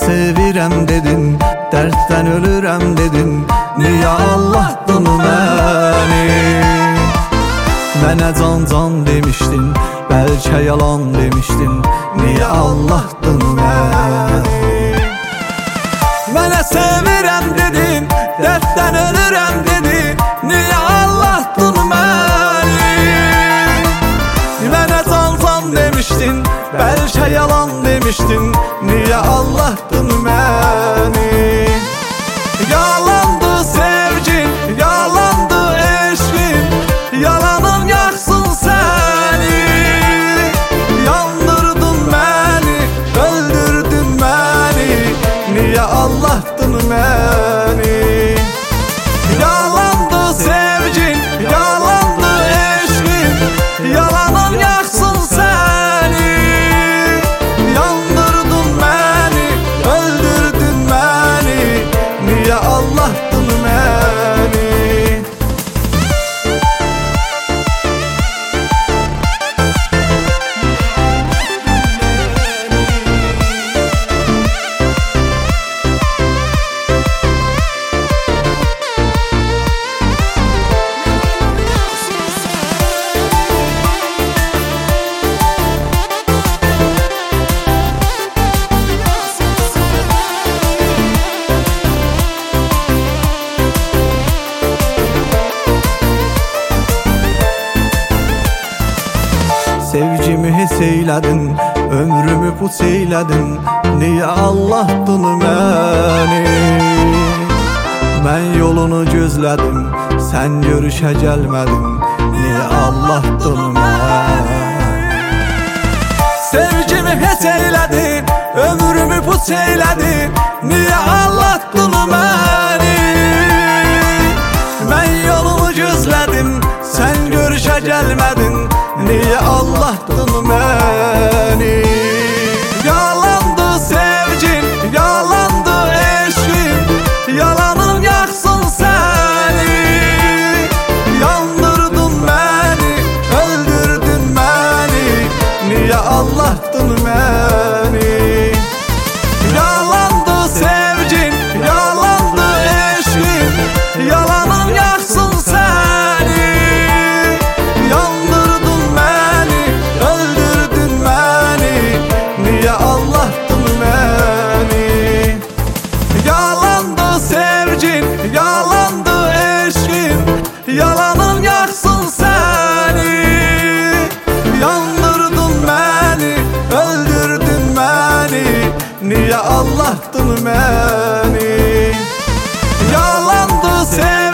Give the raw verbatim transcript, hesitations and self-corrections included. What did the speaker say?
sevirəm dedin, dərddən ölürəm dedin, niyə aldatdın məni? Mənə can can demişdin, bəlkə yalan demişdin, niyə aldatdın məni? Mənə sevirəm dedin, dərddən ölürəm dedin, niyə aldatdın məni? Mənə can can demişdin, bəlkə yalan demişdin, niyə aldatdın məni? Yalandı sevgin, yalandı eşqin, yalanın yaksın səni. Yandırdın məni, öldürdün məni, niyə aldatdın məni? Yalandı sevgin, yalandı eşqin, yalanın yaksın səni. Yandırdın məni, öldürdün məni, niyə aldatdın məni? Sevgimi heç eylədin, ömrümü puç eylədin, niyə aldatdın məni? Mən yolunu gözlədim, sən görüşə gəlmədin, niyə aldatdın məni? Sevgimi heç eylədin, ömrümü puç eylədin, niyə aldatdın məni? Mən yolunu gözlədim, sən görüşə gəlmədin, niyə aldatdın məni? Yalandı sevgin, yalandı eşqin, yalanın yaksın səni. Yandırdın məni, öldürdün məni, niyə aldatdın məni? Yalandı sevgin, yalandı eşqin, yalanın yaksın səni. Yandırdın məni, öldürdün məni, niyə aldatdın məni? Yalandı sevgin, yalandı eşqin, yalanın yaksın səni. Yandırdın məni, öldürdün məni, niyə aldatdın məni? Yalandı sevgin,